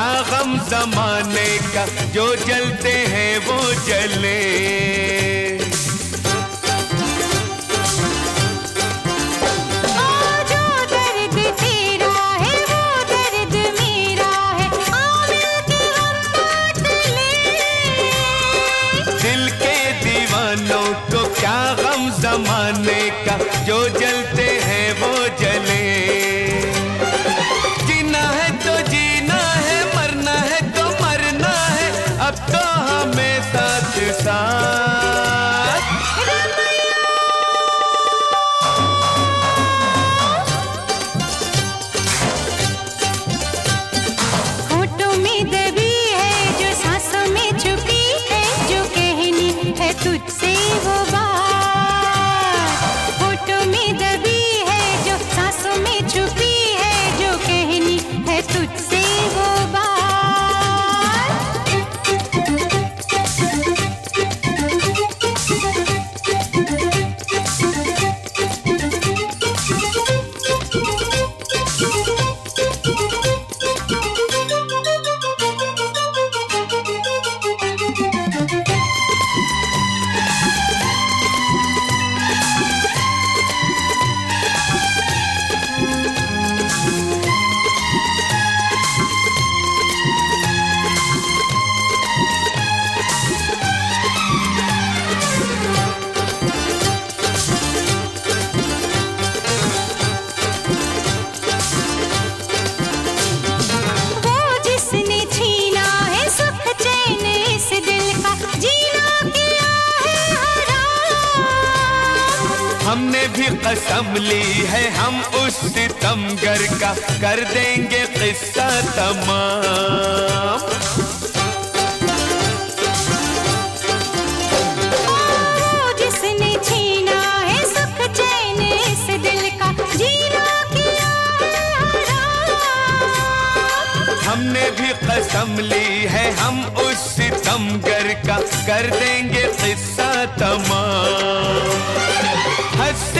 क्या गम जमाने का, जो जलते हैं वो जले। जमाने का जो जलते हैं वो जले। जीना है तो जीना है, मरना है तो मरना है, अब तो हमें साथ साथ। होठों में दबी है जो सांसों में छुपी है, जो कहनी है तुझसे वो बात। छुपी है जो कहनी है तुझसे वो हमने भी कसम ली है, हम उस सितमगर का कर देंगे किस्सा तमाम। जिसने छीना है सुख चैन इस दिल का, जीना किया है हराम। हमने भी कसम ली है, हम उस सितमगर का कर देंगे किस्सा तमाम।